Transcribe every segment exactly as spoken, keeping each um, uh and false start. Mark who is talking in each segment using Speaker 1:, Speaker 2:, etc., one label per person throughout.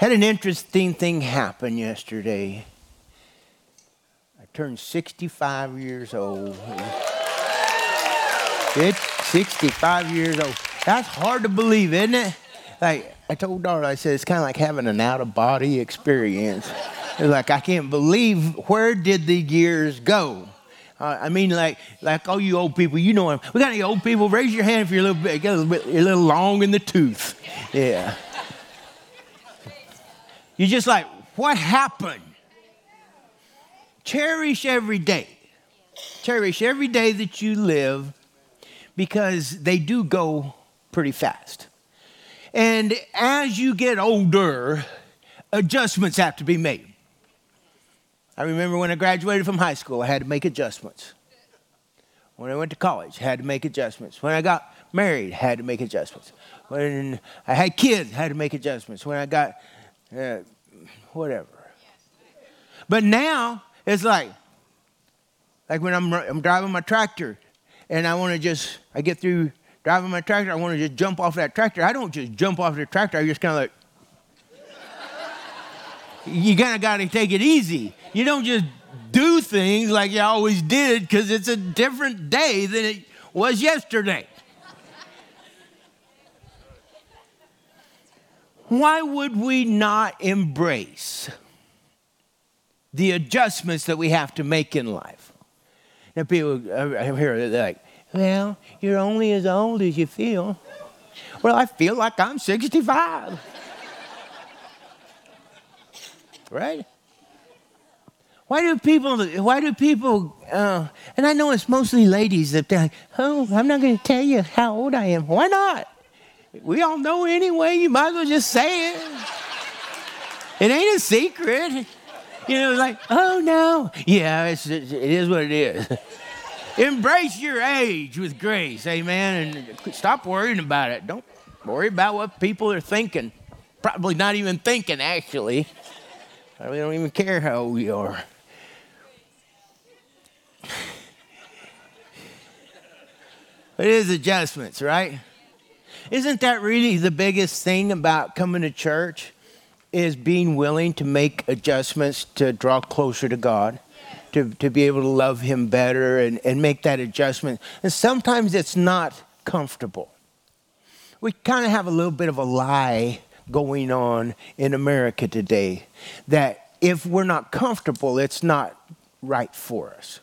Speaker 1: Had an interesting thing happen yesterday. I turned sixty-five years old. It's sixty-five years old. That's hard to believe, isn't it? Like, I told Darla, I said, it's kind of like having an out-of-body experience. It's like, I can't believe, where did the years go? Uh, I mean, like, like all you old people, you know, we got any old people? Raise your hand if you're a little bit, a little bit, a little long in the tooth. Yeah. You're just like, what happened? Cherish every day. Cherish every day that you live, because they do go pretty fast. And as you get older, adjustments have to be made. I remember when I graduated from high school, I had to make adjustments. When I went to college, I had to make adjustments. When I got married, I had to make adjustments. When I had kids, I had to make adjustments. When I got uh, whatever. But now, it's like, like when I'm, I'm driving my tractor, and I want to just, I get through driving my tractor, I want to just jump off that tractor. I don't just jump off the tractor, I just kind of like, you kind of got to take it easy. You don't just do things like you always did, because it's a different day than it was yesterday. Why would we not embrace the adjustments that we have to make in life? And people, I hear, they're like, well, you're only as old as you feel. Well, I feel like I'm sixty-five. Right? Why do people, why do people, uh, and I know it's mostly ladies that they're like, oh, I'm not going to tell you how old I am. Why not? We all know anyway. You might as well just say it. It ain't a secret. You know, like, oh, no. Yeah, it's, it is what it is. Embrace your age with grace, amen, and stop worrying about it. Don't worry about what people are thinking. Probably not even thinking, actually. We don't even care how old we are. It is adjustments, right? Isn't that really the biggest thing about coming to church, is being willing to make adjustments to draw closer to God, to, to be able to love Him better and, and make that adjustment. And sometimes it's not comfortable. We kind of have a little bit of a lie going on in America today, that if we're not comfortable, it's not right for us.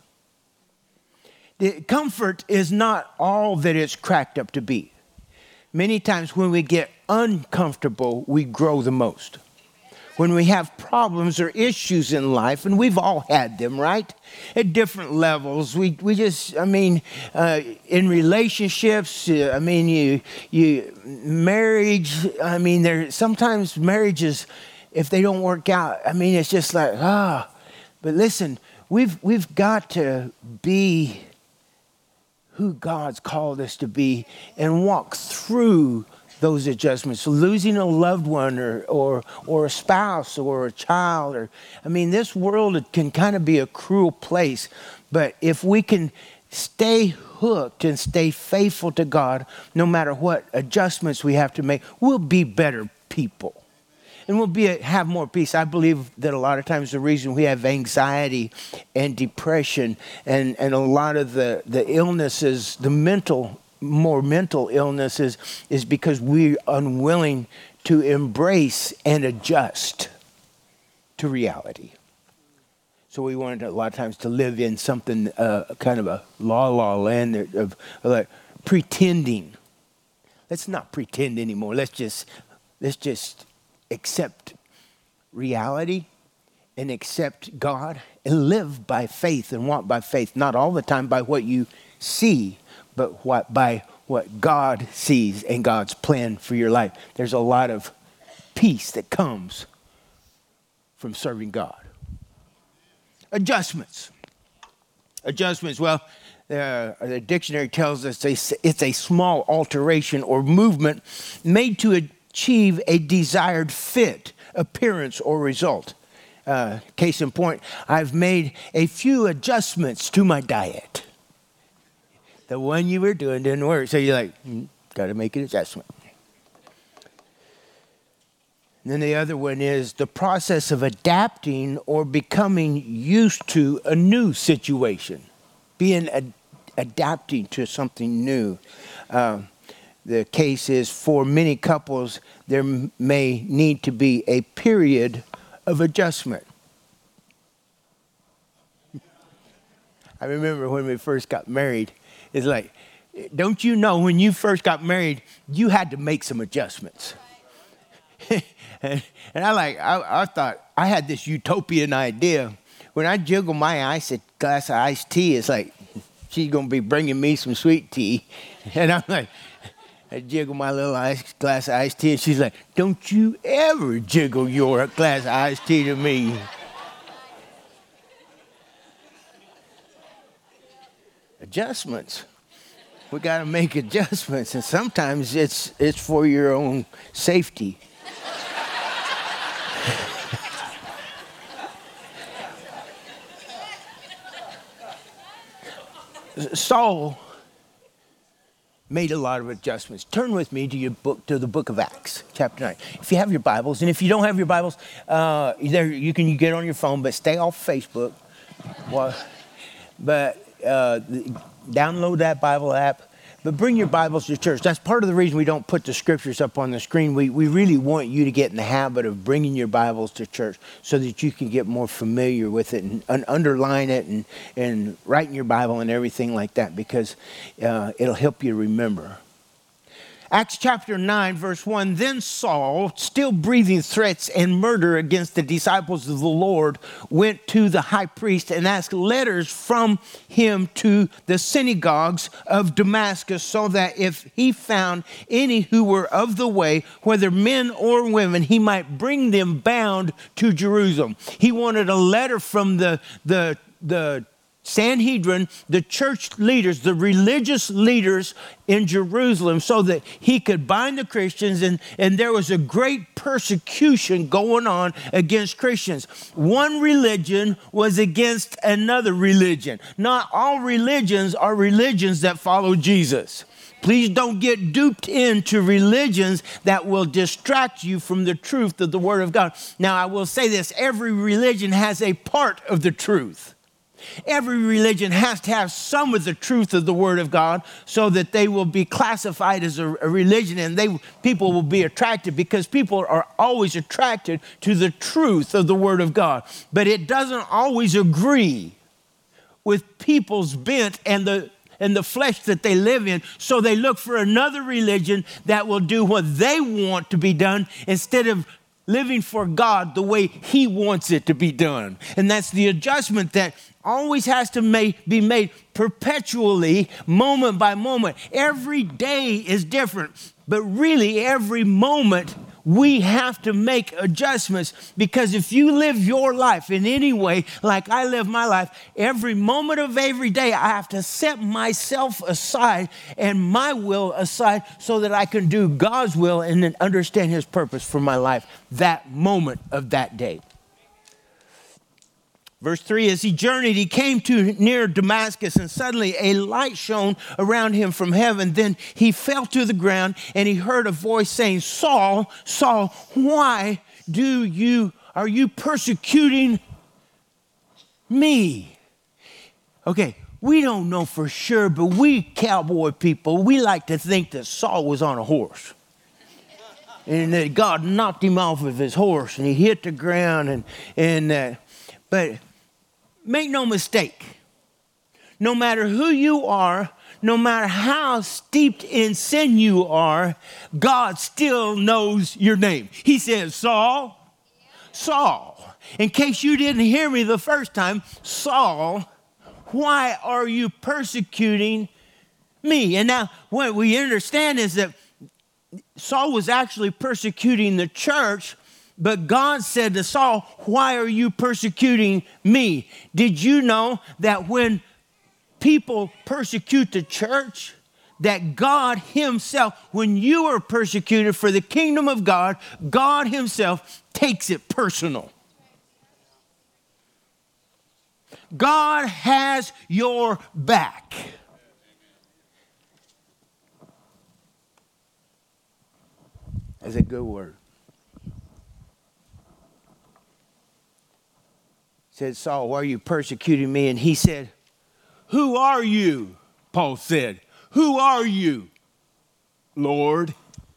Speaker 1: The comfort is not all that it's cracked up to be. Many times when we get uncomfortable, we grow the most. When we have problems or issues in life, and we've all had them, right? At different levels. We we just, I mean, uh, in relationships, uh, I mean, you you marriage, I mean, there sometimes marriages, if they don't work out, I mean, it's just like, ah. But listen, we've we've got to be who God's called us to be and walk through those adjustments. Losing a loved one or, or or a spouse or a child, or I mean, this world can kind of be a cruel place, but if we can stay hooked and stay faithful to God, no matter what adjustments we have to make, we'll be better people. And we'll be have more peace. I believe that a lot of times the reason we have anxiety and depression and, and a lot of the, the illnesses, the mental more mental illnesses, is because we're unwilling to embrace and adjust to reality. So we wanted a lot of times to live in something, uh, kind of a la la land of, of like pretending. Let's not pretend anymore. Let's just let's just accept reality and accept God and live by faith and walk by faith. Not all the time by what you see, but what by what God sees and God's plan for your life. There's a lot of peace that comes from serving God. Adjustments. Adjustments, well, uh, the dictionary tells us it's a small alteration or movement made to achieve a desired fit, appearance, or result. Uh, case in point, I've made a few adjustments to my diet. The one you were doing didn't work. So you're like, mm, got to make an adjustment. And then the other one is the process of adapting or becoming used to a new situation, being ad- adapting to something new. Uh, the case is for many couples, there m- may need to be a period of adjustment. I remember when we first got married, it's like, don't you know when you first got married, you had to make some adjustments. and, and I like, I, I thought I had this utopian idea. When I jiggle my ice, a glass of iced tea, it's like, she's going to be bringing me some sweet tea. And I'm like, I jiggle my little ice, glass of iced tea, and she's like, don't you ever jiggle your glass of iced tea to me. Adjustments. We got to make adjustments, and sometimes it's it's for your own safety. Saul made a lot of adjustments. Turn with me to your book, to the book of Acts, chapter nine. If you have your Bibles, and if you don't have your Bibles, uh, there you can get on your phone, but stay off Facebook. Well, but uh, download that Bible app. But bring your Bibles to church. That's part of the reason we don't put the scriptures up on the screen. We we really want you to get in the habit of bringing your Bibles to church so that you can get more familiar with it and, and underline it and, and write in your Bible and everything like that, because uh, it'll help you remember. Acts chapter nine, verse one, then Saul, still breathing threats and murder against the disciples of the Lord, went to the high priest and asked letters from him to the synagogues of Damascus, so that if he found any who were of the way, whether men or women, he might bring them bound to Jerusalem. He wanted a letter from the, the, the Sanhedrin, the church leaders, the religious leaders in Jerusalem, so that he could bind the Christians, and, and there was a great persecution going on against Christians. One religion was against another religion. Not all religions are religions that follow Jesus. Please don't get duped into religions that will distract you from the truth of the Word of God. Now, I will say this, every religion has a part of the truth. Every religion has to have some of the truth of the Word of God so that they will be classified as a, a religion, and they people will be attracted, because people are always attracted to the truth of the Word of God. But it doesn't always agree with people's bent and the and the flesh that they live in, so they look for another religion that will do what they want to be done instead of living for God the way He wants it to be done. And that's the adjustment that always has to make, be made perpetually, moment by moment. Every day is different, but really every moment we have to make adjustments, because if you live your life in any way like I live my life, every moment of every day I have to set myself aside and my will aside so that I can do God's will and then understand His purpose for my life that moment of that day. Verse three, as he journeyed, he came to near Damascus, and suddenly a light shone around him from heaven. Then he fell to the ground, and he heard a voice saying, Saul, Saul, why do you, are you persecuting me? Okay, we don't know for sure, but we cowboy people, we like to think that Saul was on a horse. And that God knocked him off of his horse, and he hit the ground, and, and uh, but make no mistake, no matter who you are, no matter how steeped in sin you are, God still knows your name. He says, Saul, Saul. In case you didn't hear me the first time, Saul, why are you persecuting me? And now what we understand is that Saul was actually persecuting the church, but God said to Saul, why are you persecuting me? Did you know that when people persecute the church, that God Himself, when you are persecuted for the kingdom of God, God Himself takes it personal. God has your back. That's a good word. said, Saul, why are you persecuting me? And he said, who are you? Paul said, who are you, Lord?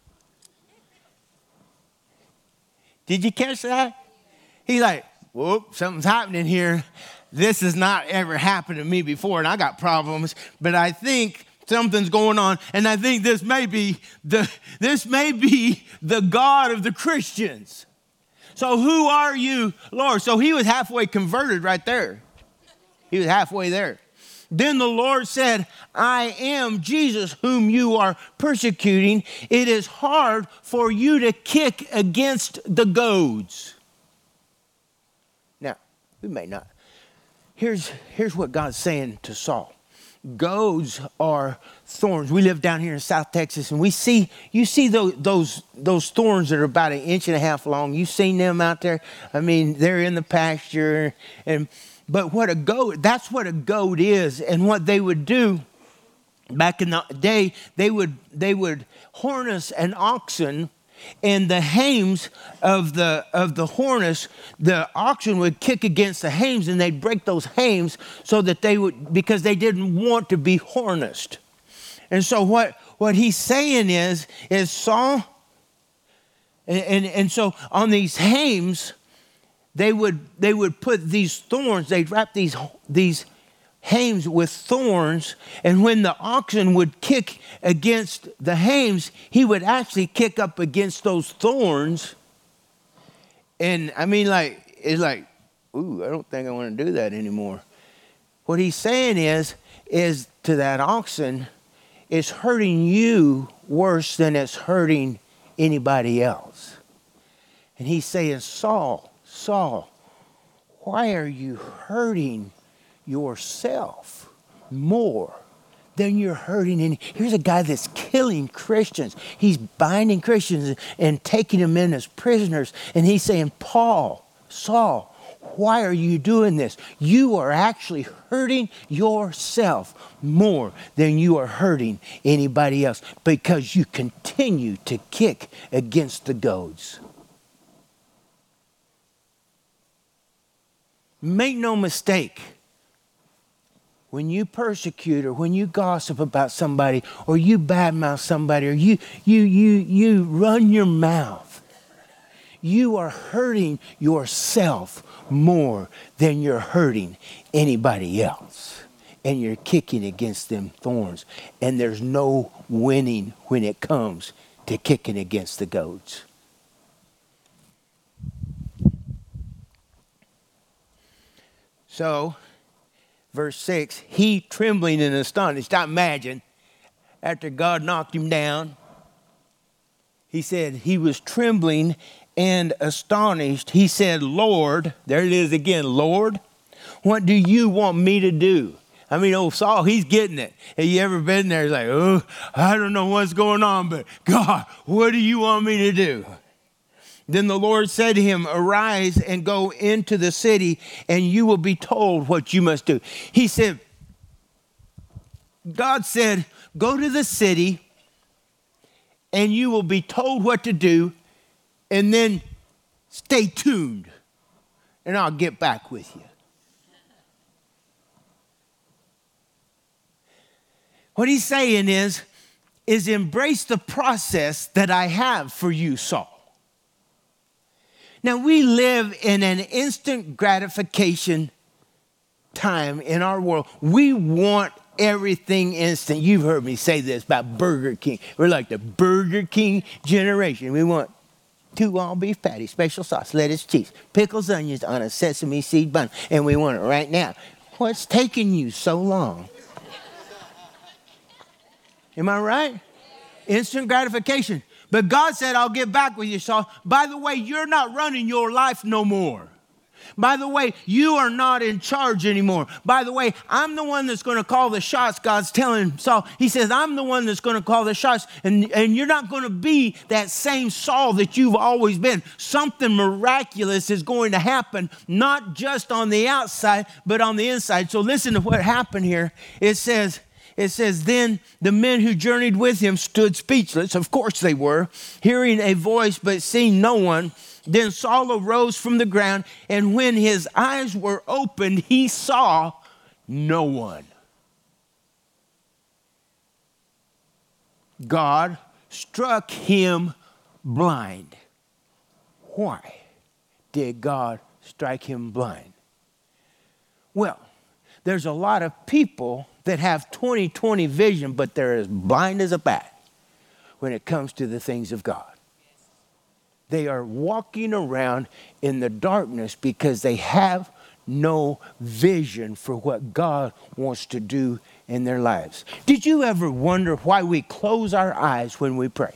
Speaker 1: Did you catch that? He's like, whoop, something's happening here. This has not ever happened to me before, and I got problems, but I think something's going on, and I think this may be the this may be the God of the Christians. So who are you, Lord? So he was halfway converted right there. He was halfway there. Then the Lord said, I am Jesus whom you are persecuting. It is hard for you to kick against the goads. Now, we may not. Here's, here's what God's saying to Saul. Goads are thorns. We live down here in South Texas, and we see, you see those, those, those thorns that are about an inch and a half long. You've seen them out there. I mean, they're in the pasture, and But what a goat, that's what a goat is. And what they would do back in the day, they would they would harness an oxen, and the hames of the of the harness, the oxen would kick against the hames, and they'd break those hames so that they would, because they didn't want to be harnessed. And so what, what he's saying is, is Saul, and, and, and so on these hames, They would they would put these thorns, they'd wrap these, these hames with thorns, and when the oxen would kick against the hames, he would actually kick up against those thorns. And I mean, like, it's like, ooh, I don't think I want to do that anymore. What he's saying is, is to that oxen, it's hurting you worse than it's hurting anybody else. And he's saying, Saul, Saul, why are you hurting yourself more than you're hurting any? Here's a guy that's killing Christians. He's binding Christians and taking them in as prisoners. And he's saying, Paul, Saul, why are you doing this? You are actually hurting yourself more than you are hurting anybody else, because you continue to kick against the goads. Make no mistake, when you persecute or when you gossip about somebody or you badmouth somebody or you you you you run your mouth, you are hurting yourself more than you're hurting anybody else. And you're kicking against them thorns. And there's no winning when it comes to kicking against the goads. So, verse six, he trembling and astonished. I imagine, after God knocked him down, he said he was trembling and astonished. He said, Lord, there it is again, Lord, what do you want me to do? I mean, old Saul, he's getting it. Have you ever been there? He's like, oh, I don't know what's going on, but God, what do you want me to do? Then the Lord said to him, arise and go into the city, and you will be told what you must do. He said, God said, go to the city, and you will be told what to do, and then stay tuned, and I'll get back with you. What he's saying is, is embrace the process that I have for you, Saul. Now, we live in an instant gratification time in our world. We want everything instant. You've heard me say this about Burger King. We're like the Burger King generation. We want two all-beef patties, special sauce, lettuce, cheese, pickles, onions on a sesame seed bun, and we want it right now. What's taking you so long? Am I right? Instant gratification. But God said, I'll get back with you, Saul. By the way, you're not running your life no more. By the way, you are not in charge anymore. By the way, I'm the one that's going to call the shots. God's telling Saul, he says, I'm the one that's going to call the shots. And, and you're not going to be that same Saul that you've always been. Something miraculous is going to happen, not just on the outside, but on the inside. So listen to what happened here. It says, It says, then the men who journeyed with him stood speechless. Of course they were, hearing a voice but seeing no one. Then Saul arose from the ground, and when his eyes were opened, he saw no one. God struck him blind. Why did God strike him blind? Well, there's a lot of people that have twenty twenty vision, but they're as blind as a bat when it comes to the things of God. They are walking around in the darkness because they have no vision for what God wants to do in their lives. Did you ever wonder why we close our eyes when we pray?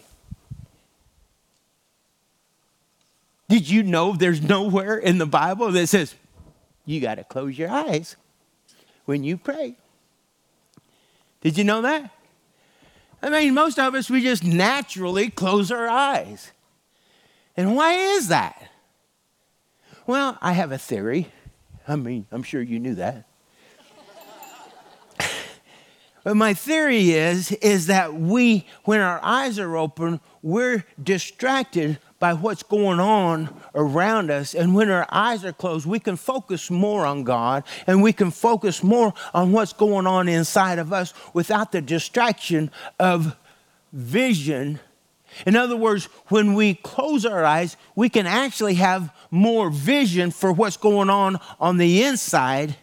Speaker 1: Did you know there's nowhere in the Bible that says you got to close your eyes when you pray? Did you know that? I mean, most of us, we just naturally close our eyes. And why is that? Well, I have a theory. I mean, I'm sure you knew that. But my theory is, is that we, when our eyes are open, we're distracted by what's going on around us. And when our eyes are closed, we can focus more on God, and we can focus more on what's going on inside of us without the distraction of vision. In other words, when we close our eyes, we can actually have more vision for what's going on on the inside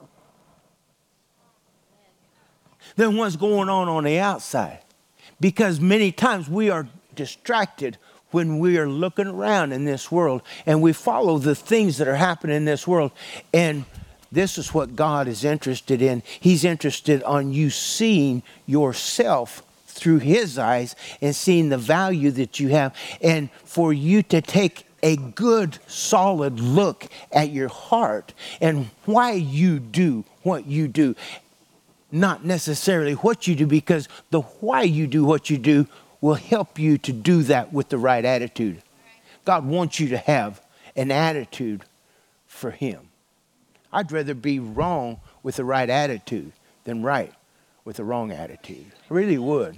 Speaker 1: than what's going on on the outside. Because many times we are distracted when we are looking around in this world and we follow the things that are happening in this world. And this is what God is interested in. He's interested on you seeing yourself through his eyes and seeing the value that you have, and for you to take a good, solid look at your heart and why you do what you do. Not necessarily what you do, because the why you do what you do will help you to do that with the right attitude. God wants you to have an attitude for him. I'd rather be wrong with the right attitude than right with the wrong attitude. I really would.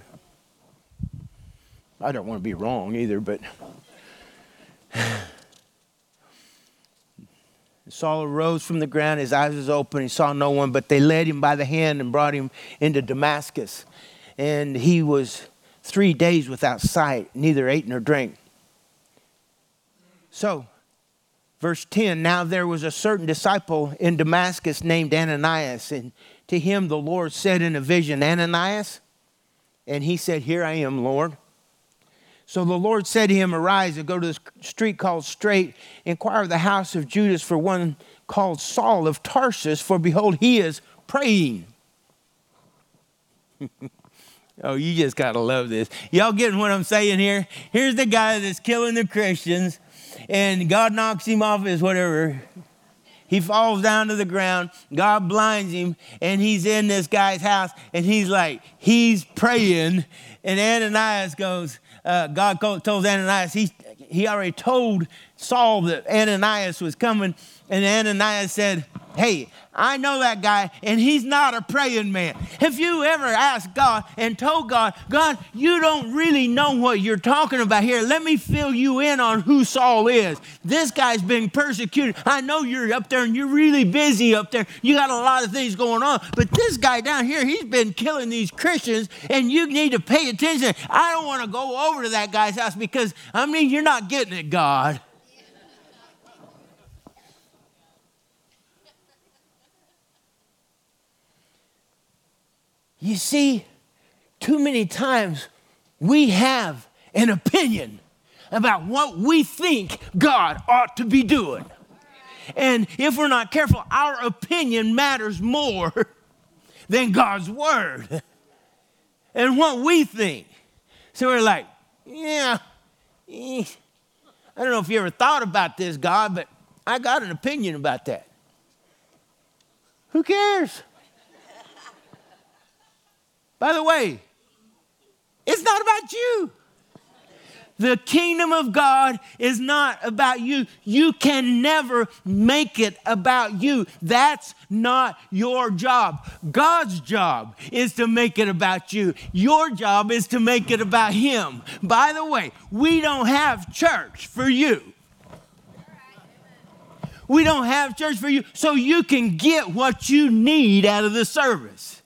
Speaker 1: I don't want to be wrong either, but Saul arose from the ground, his eyes was open, he saw no one, but they led him by the hand and brought him into Damascus. And he was three days without sight, neither ate nor drank. So, verse ten, now there was a certain disciple in Damascus named Ananias, and to him the Lord said in a vision, Ananias? And he said, here I am, Lord. So the Lord said to him, arise and go to the street called Straight, inquire of the house of Judas for one called Saul of Tarsus, for behold, he is praying. Oh, you just got to love this. Y'all getting what I'm saying here? Here's the guy that's killing the Christians, and God knocks him off his whatever. He falls down to the ground. God blinds him, and he's in this guy's house, and he's like, he's praying. And Ananias goes, uh, God told Ananias, he, he already told Saul that Ananias was coming. And Ananias said, hey, I know that guy, and he's not a praying man. Have you ever asked God and told God, God, you don't really know what you're talking about here. Let me fill you in on who Saul is. This guy's been persecuted. I know you're up there and you're really busy up there. You got a lot of things going on. But this guy down here, he's been killing these Christians, and you need to pay attention. I don't want to go over to that guy's house because, I mean, you're not getting it, God. You see, too many times we have an opinion about what we think God ought to be doing. And if we're not careful, our opinion matters more than God's word and what we think. So we're like, yeah, eh, I don't know if you ever thought about this, God, but I got an opinion about that. Who cares? By the way, it's not about you. The kingdom of God is not about you. You can never make it about you. That's not your job. God's job is to make it about you. Your job is to make it about him. By the way, we don't have church for you. We don't have church for you so you can get what you need out of the service.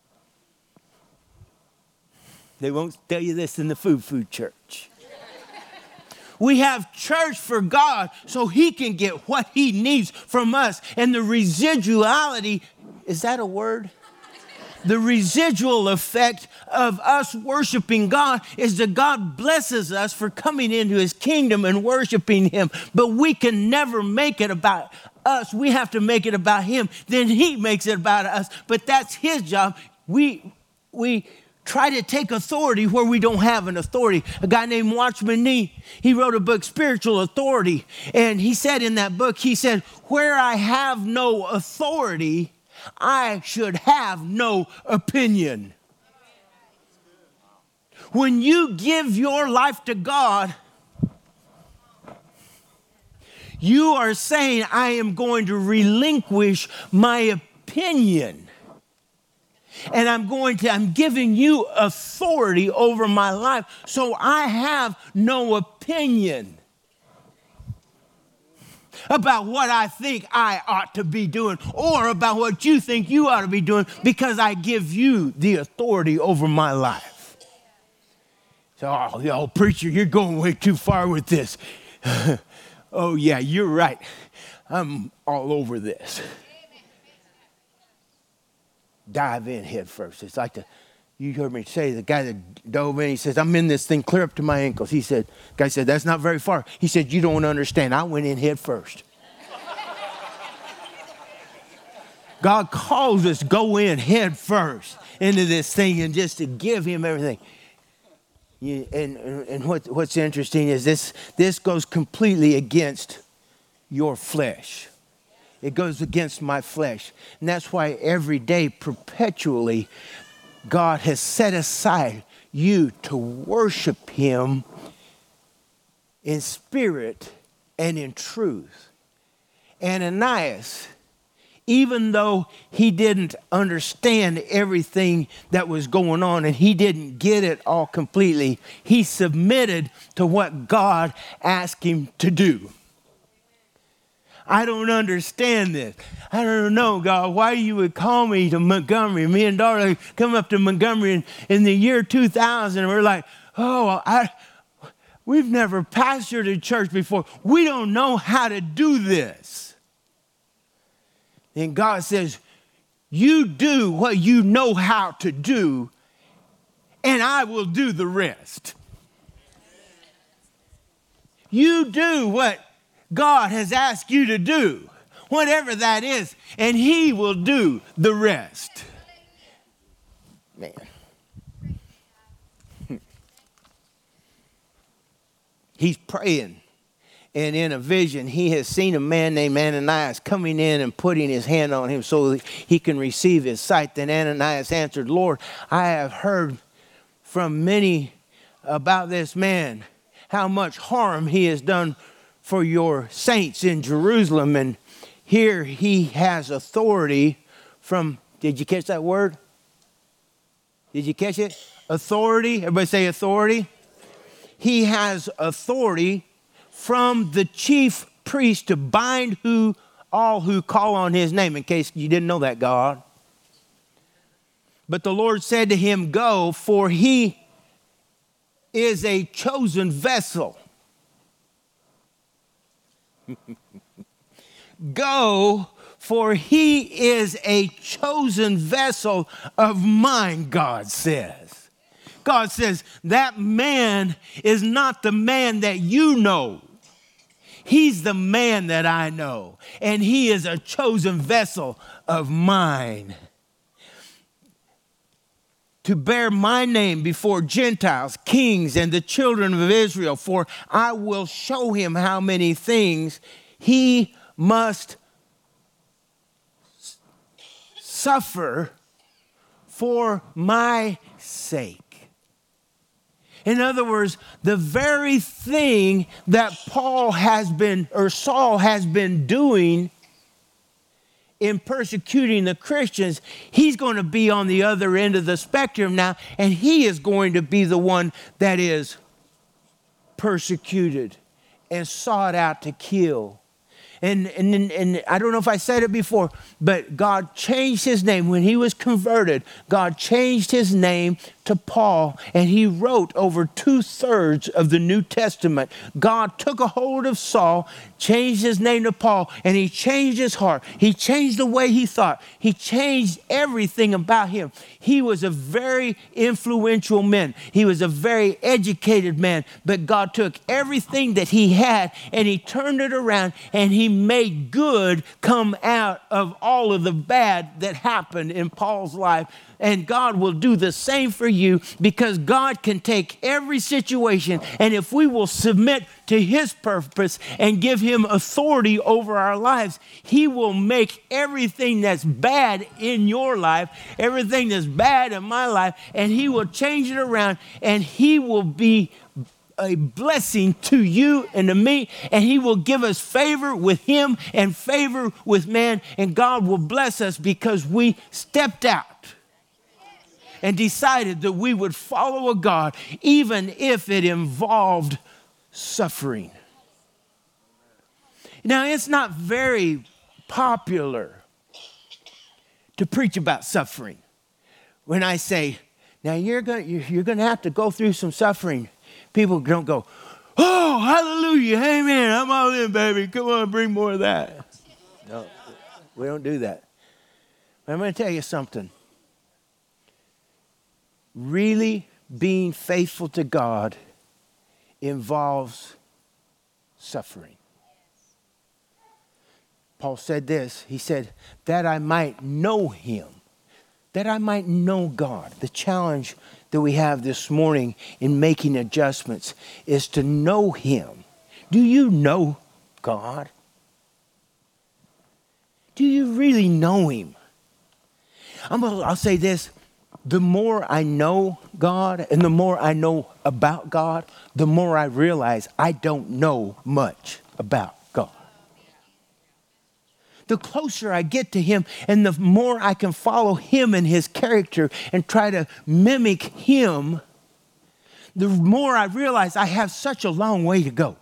Speaker 1: They won't tell you this in the food food church. We have church for God so he can get what he needs from us. And the residuality, is that a word? The residual effect of us worshiping God is that God blesses us for coming into his kingdom and worshiping him. But we can never make it about us. We have to make it about him. Then he makes it about us. But that's his job. We, we try to take authority where we don't have an authority. A guy named Watchman Nee, he wrote a book, Spiritual Authority. And he said in that book, he said, where I have no authority, I should have no opinion. When you give your life to God, you are saying, I am going to relinquish my opinion. And I'm going to, I'm giving you authority over my life. So I have no opinion about what I think I ought to be doing or about what you think you ought to be doing because I give you the authority over my life. So, oh, yo, preacher, you're going way too far with this. Oh, yeah, you're right. I'm all over this. Dive in head first. It's like the, you heard me say, the guy that dove in, he says, I'm in this thing clear up to my ankles. He said, the guy said, that's not very far. He said, you don't understand. I went in head first. God calls us go in head first into this thing and just to give him everything. You, and and what, what's interesting is this, this goes completely against your flesh. It goes against my flesh. And that's why every day, perpetually, God has set aside you to worship him in spirit and in truth. Ananias, even though he didn't understand everything that was going on and he didn't get it all completely, he submitted to what God asked him to do. I don't understand this. I don't know, God, why you would call me to Montgomery. Me and Darla come up to Montgomery in, in the year two thousand, and we're like, oh, I, we've never pastored a church before. We don't know how to do this. And God says, you do what you know how to do, and I will do the rest. You do what God has asked you to do, whatever that is, and he will do the rest. Man. He's praying, and in a vision, he has seen a man named Ananias coming in and putting his hand on him so that he can receive his sight. Then Ananias answered, Lord, I have heard from many about this man, how much harm he has done for your saints in Jerusalem. And here he has authority from, did you catch that word? Did you catch it? Authority. Everybody say authority. He has authority from the chief priest to bind who all who call on his name, in case you didn't know that, God. But the Lord said to him, go, for he is a chosen vessel. Go, for he is a chosen vessel of mine, God says. God says, that man is not the man that you know. He's the man that I know, and he is a chosen vessel of mine to bear my name before Gentiles, kings, and the children of Israel, for I will show him how many things he must suffer for my sake. In other words, the very thing that Paul has been, or Saul has been doing in persecuting the Christians, he's going to be on the other end of the spectrum now, and he is going to be the one that is persecuted and sought out to kill. And, and, and I don't know if I said it before, but God changed his name. When he was converted, God changed his name to Paul, and he wrote over two-thirds of the New Testament. God took a hold of Saul, changed his name to Paul, and he changed his heart. He changed the way he thought. He changed everything about him. He was a very influential man. He was a very educated man, but God took everything that he had and he turned it around, and he made good come out of all of the bad that happened in Paul's life. And God will do the same for you, because God can take every situation, and if we will submit to his purpose and give him authority over our lives, he will make everything that's bad in your life, everything that's bad in my life, and he will change it around, and he will be a blessing to you and to me, and he will give us favor with him and favor with man, and God will bless us because we stepped out and decided that we would follow a God, even if it involved suffering. Now, it's not very popular to preach about suffering. When I say, now you're going you're going to have to go through some suffering, people don't go, oh, hallelujah, amen, I'm all in, baby. Come on, bring more of that. No, we don't do that. But I'm going to tell you something. Really being faithful to God involves suffering. Paul said this. He said, that I might know him, that I might know God. The challenge that we have this morning in making adjustments is to know him. Do you know God? Do you really know him? I'm gonna, I'll say this. The more I know God and the more I know about God, the more I realize I don't know much about God. The closer I get to him and the more I can follow him and his character and try to mimic him, the more I realize I have such a long way to go.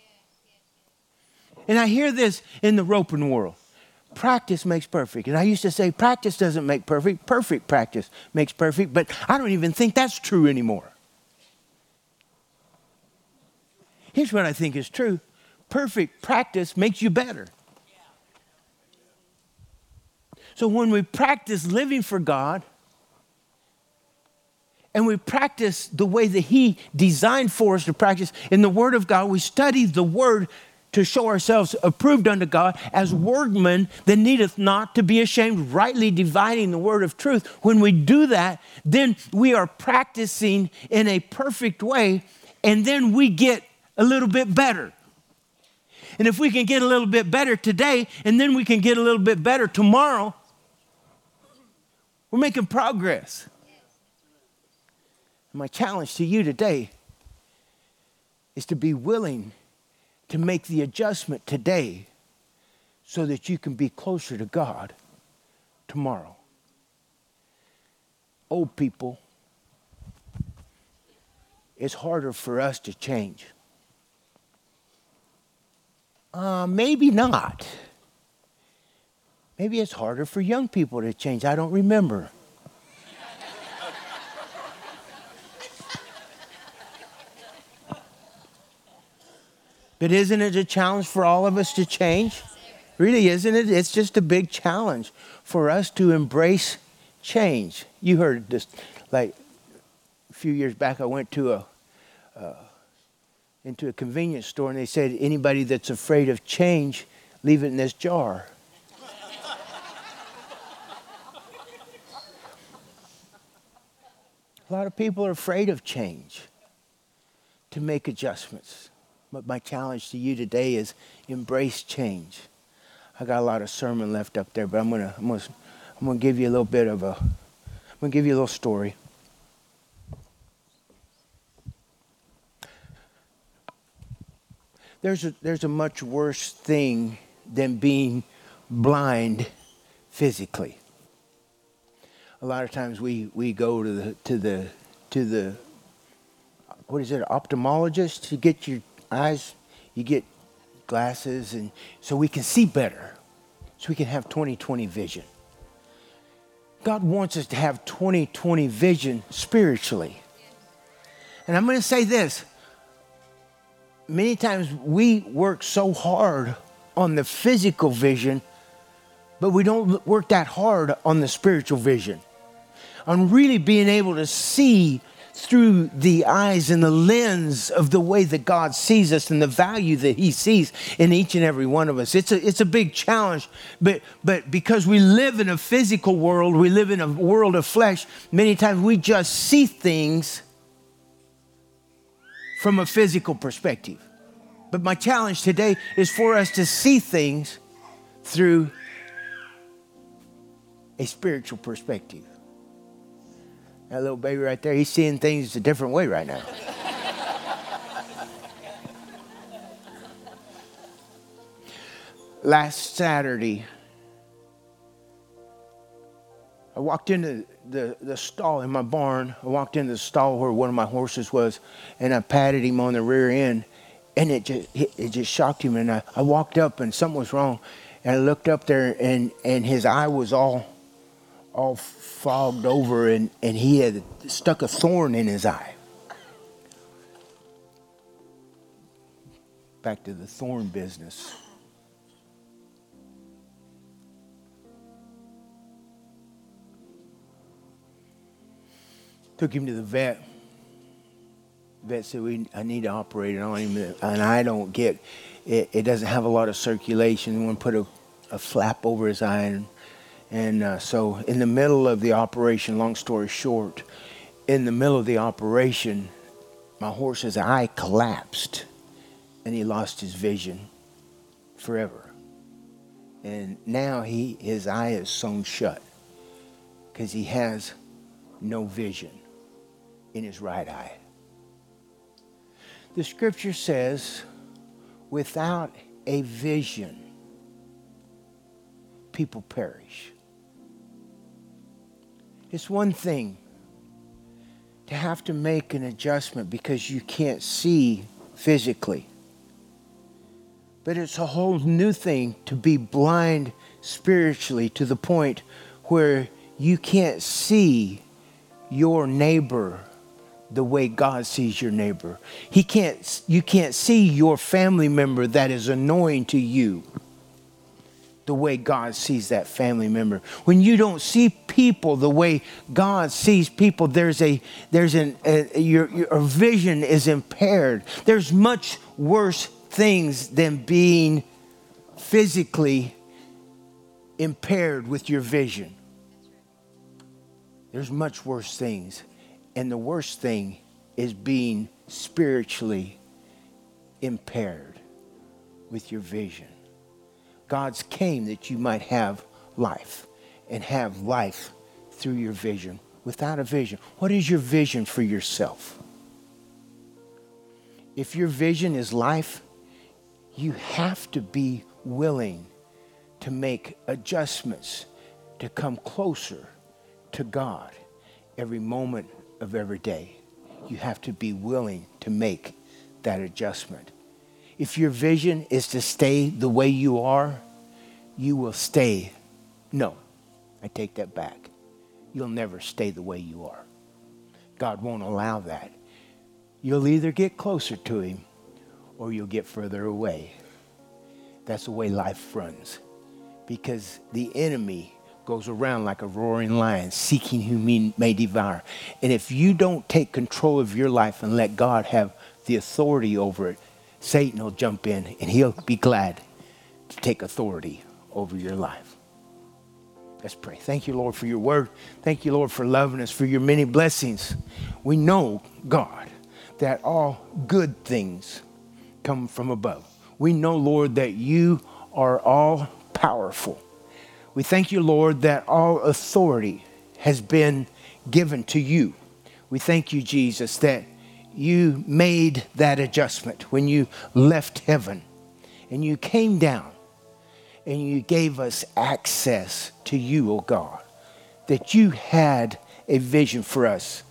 Speaker 1: And I hear this in the roping world. Practice makes perfect. And I used to say practice doesn't make perfect. Perfect practice makes perfect. But I don't even think that's true anymore. Here's what I think is true. Perfect practice makes you better. So when we practice living for God and we practice the way that he designed for us to practice in the Word of God, we study the Word to show ourselves approved unto God as workmen that needeth not to be ashamed, rightly dividing the word of truth. When we do that, then we are practicing in a perfect way, and then we get a little bit better. And if we can get a little bit better today, and then we can get a little bit better tomorrow, we're making progress. My challenge to you today is to be willing to make the adjustment today so that you can be closer to God tomorrow. Old people, it's harder for us to change. Uh, maybe not. Maybe it's harder for young people to change. I don't remember. But isn't it a challenge for all of us to change? Really, isn't it? It's just a big challenge for us to embrace change. You heard this, like a few years back, I went to a uh, into a convenience store, and they said, anybody that's afraid of change, leave it in this jar. A lot of people are afraid of change, to make adjustments. But my challenge to you today is embrace change. I got a lot of sermon left up there, but I'm gonna I'm gonna I'm gonna give you a little bit of a I'm gonna give you a little story. There's a there's a much worse thing than being blind physically. A lot of times we, we go to the to the to the what is it, ophthalmologist to get your eyes, you get glasses, and so we can see better, so we can have twenty twenty vision. God wants us to have twenty twenty vision spiritually. And I'm going to say this. Many times we work so hard on the physical vision, but we don't work that hard on the spiritual vision. On really being able to see through the eyes and the lens of the way that God sees us and the value that he sees in each and every one of us. It's a, it's a big challenge, but, but because we live in a physical world, we live in a world of flesh, many times we just see things from a physical perspective. But my challenge today is for us to see things through a spiritual perspective. That little baby right there, he's seeing things a different way right now. Last Saturday, I walked into the, the stall in my barn. I walked into the stall where one of my horses was, and I patted him on the rear end, and it just, it, it just shocked him. And I, I walked up, and something was wrong. And I looked up there, and, and his eye was all all fogged over, and, and he had stuck a thorn in his eye. Back to the thorn business. Took him to the vet. Vet said, we, I need to operate on him, and I don't get, it, it doesn't have a lot of circulation. We want to put a, a flap over his eye, and And uh, so in the middle of the operation, long story short, in the middle of the operation, my horse's eye collapsed and he lost his vision forever. And now he his eye is sewn shut because he has no vision in his right eye. The scripture says, without a vision, people perish. It's one thing to have to make an adjustment because you can't see physically. But it's a whole new thing to be blind spiritually to the point where you can't see your neighbor the way God sees your neighbor. He can't, you can't see your family member that is annoying to you the way God sees that family member. When you don't see people the way God sees people, there's a there's an a, your your vision is impaired. There's much worse things than being physically impaired with your vision. There's much worse things, and the worst thing is being spiritually impaired with your vision. God's came that you might have life, and have life through your vision. Without a vision, what is your vision for yourself? If your vision is life, you have to be willing to make adjustments to come closer to God every moment of every day. You have to be willing to make that adjustment. If your vision is to stay the way you are, you will stay. No, I take that back. You'll never stay the way you are. God won't allow that. You'll either get closer to him or you'll get further away. That's the way life runs. Because the enemy goes around like a roaring lion, seeking whom he may devour. And if you don't take control of your life and let God have the authority over it, Satan will jump in and he'll be glad to take authority over your life. Let's pray. Thank you, Lord, for your word. Thank you, Lord, for loving us, for your many blessings. We know, God, that all good things come from above. We know, Lord, that you are all powerful. We thank you, Lord, that all authority has been given to you. We thank you, Jesus, that you made that adjustment when you left heaven and you came down and you gave us access to you, oh God, that you had a vision for us,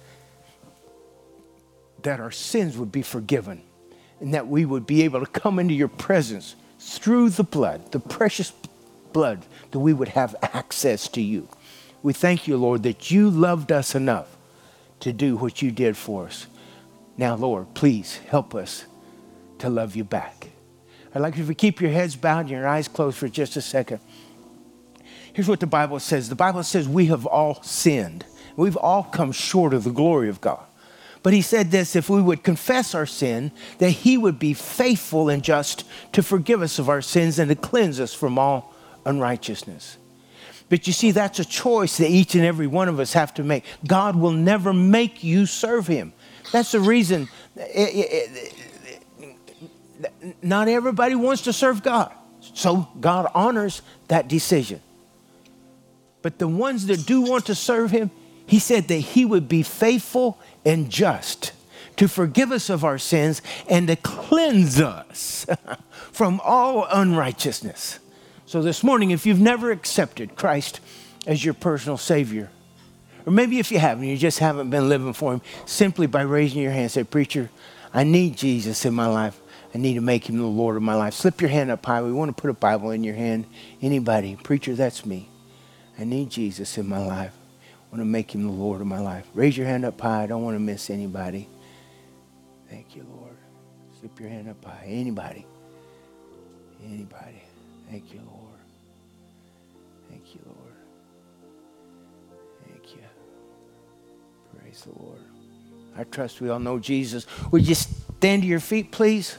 Speaker 1: that our sins would be forgiven and that we would be able to come into your presence through the blood, the precious blood, that we would have access to you. We thank you, Lord, that you loved us enough to do what you did for us. Now, Lord, please help us to love you back. I'd like you to keep your heads bowed and your eyes closed for just a second. Here's what the Bible says. The Bible says we have all sinned. We've all come short of the glory of God. But he said this, if we would confess our sin, that he would be faithful and just to forgive us of our sins and to cleanse us from all unrighteousness. But you see, that's a choice that each and every one of us have to make. God will never make you serve him. That's the reason it, it, it, not everybody wants to serve God. So God honors that decision. But the ones that do want to serve him, he said that he would be faithful and just to forgive us of our sins and to cleanse us from all unrighteousness. So this morning, if you've never accepted Christ as your personal Savior, or maybe if you haven't, you just haven't been living for him, simply by raising your hand, say, preacher, I need Jesus in my life. I need to make him the Lord of my life. Slip your hand up high. We want to put a Bible in your hand. Anybody, preacher, that's me. I need Jesus in my life. I want to make him the Lord of my life. Raise your hand up high. I don't want to miss anybody. Thank you, Lord. Slip your hand up high. Anybody. Anybody. Thank you, Lord. Thank you, Lord. Thank you. Praise the Lord. I trust we all know Jesus. Would you stand to your feet, please?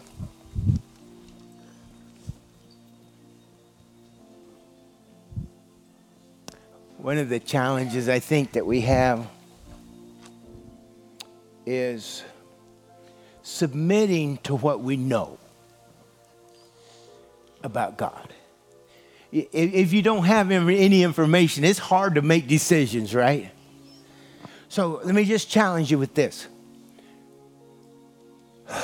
Speaker 1: One of the challenges I think that we have is submitting to what we know about God. If you don't have any information, it's hard to make decisions, right? So let me just challenge you with this. I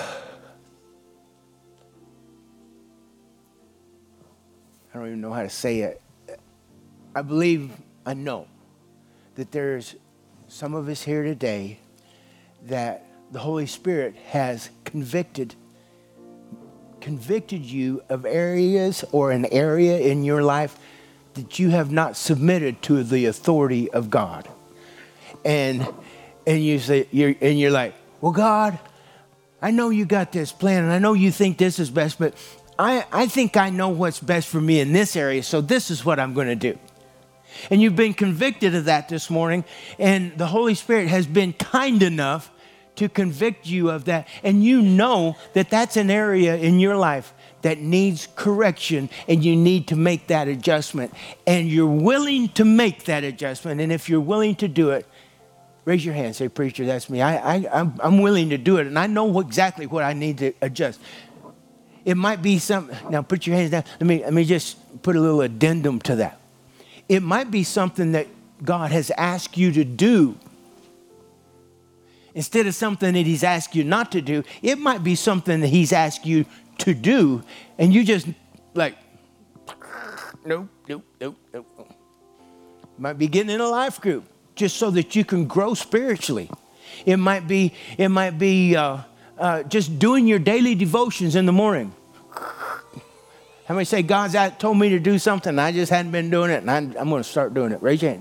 Speaker 1: don't even know how to say it. I believe, I know that there's some of us here today that the Holy Spirit has convicted convicted you of areas or an area in your life that you have not submitted to the authority of God. And and you say you're and you're like, well, God, I know you got this plan and I know you think this is best, but I, I think I know what's best for me in this area, so this is what I'm going to do. And you've been convicted of that this morning, and the Holy Spirit has been kind enough to convict you of that. And you know that that's an area in your life that needs correction, and you need to make that adjustment. And you're willing to make that adjustment. And if you're willing to do it, raise your hand. Say, preacher, that's me. I, I, I'm, I'm willing to do it, and I know what, exactly what I need to adjust. It might be some. Now put your hands down. Let me let me just put a little addendum to that. It might be something that God has asked you to do instead of something that he's asked you not to do. It might be something that he's asked you to do, and you just like, nope, nope, nope, nope. Might be getting in a life group just so that you can grow spiritually. It might be, it might be uh, uh, just doing your daily devotions in the morning. How many say, God's out, told me to do something, I just hadn't been doing it, and I'm, I'm going to start doing it? Raise your hand.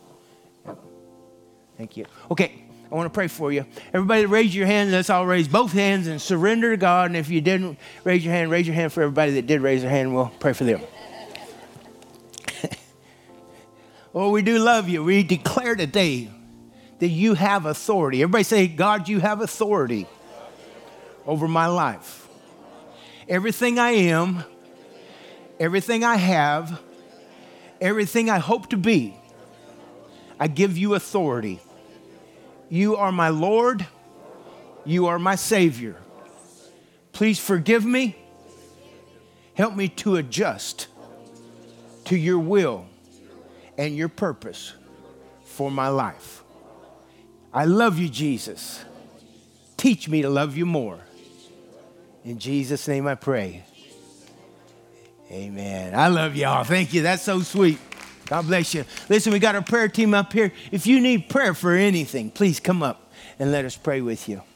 Speaker 1: Thank you. Okay. I want to pray for you. Everybody raise your hand. Let's all raise both hands and surrender to God. And if you didn't raise your hand, raise your hand for everybody that did raise their hand. We'll pray for them. Oh, we do love you. We declare today that you have authority. Everybody say, God, you have authority over my life. Everything I am, everything I have, everything I hope to be, I give you authority. You are my Lord. You are my Savior. Please forgive me. Help me to adjust to your will and your purpose for my life. I love you, Jesus. Teach me to love you more. In Jesus' name I pray. Amen. I love y'all. Thank you. That's so sweet. God bless you. Listen, we got our prayer team up here. If you need prayer for anything, please come up and let us pray with you.